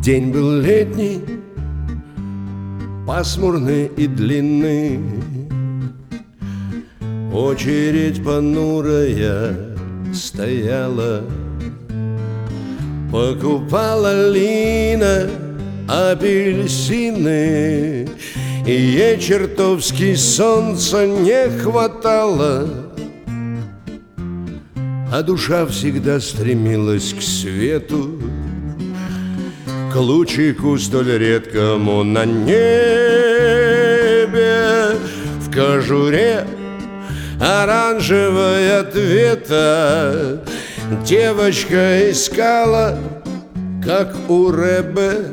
День был летний, пасмурный и длинный. Очередь понурая стояла. Покупала Лина апельсины, и ей чертовски солнца не хватало. А душа всегда стремилась к свету, к лучику столь редкому на небе. В кожуре оранжевой ответа девочка искала, как у Ребе.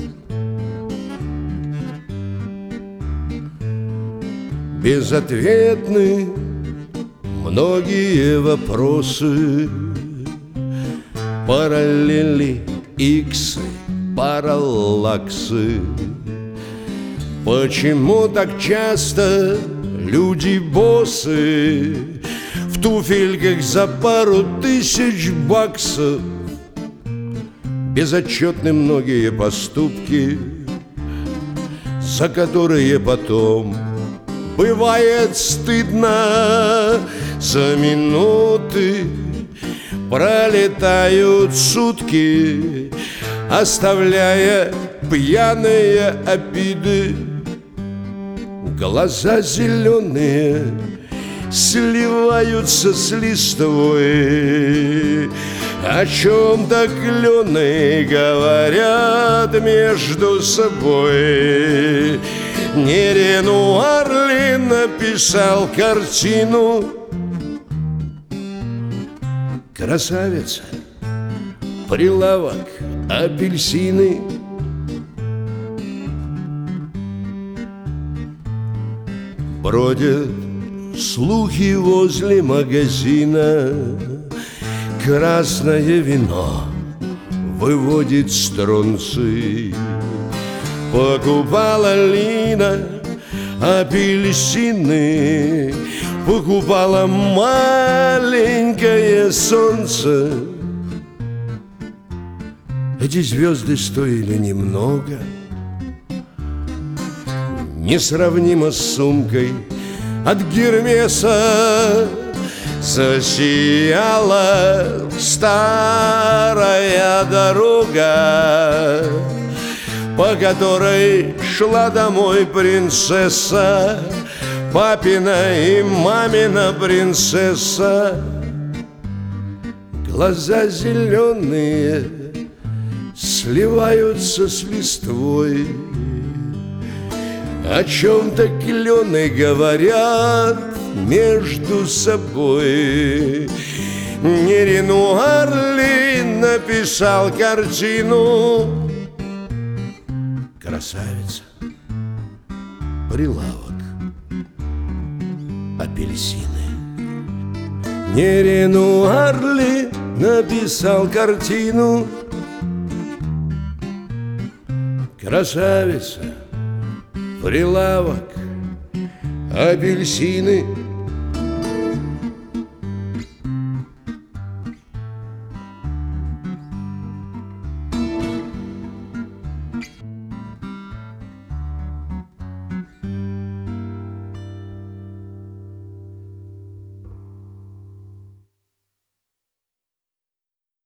Безответны многие вопросы, параллели, иксы, параллаксы. Почему так часто люди боссы в туфельках за пару тысяч баксов? Безотчетны многие поступки, за которые потом бывает стыдно. За минуты пролетают сутки, оставляя пьяные обиды. Глаза зеленые сливаются с листвой, о чем-то клены говорят между собой. Не Ренуар ли написал картину? Красавица, прилавок, апельсины. Бродят слухи возле магазина, красное вино выводит стронций. Покупала Лина апельсины, покупала маленькое солнце. Эти звезды стоили немного, несравнимо с сумкой от Гермеса. Засияла старая дорога, по которой шла домой принцесса, папина и мамина принцесса. Глаза зеленые сливаются с листвой, о чем-то клены говорят между собой. Не Ренуар ли написал картину? Красавица, прилавок, апельсины. Не Ренуар ли написал картину? Красавица, прилавок, апельсины.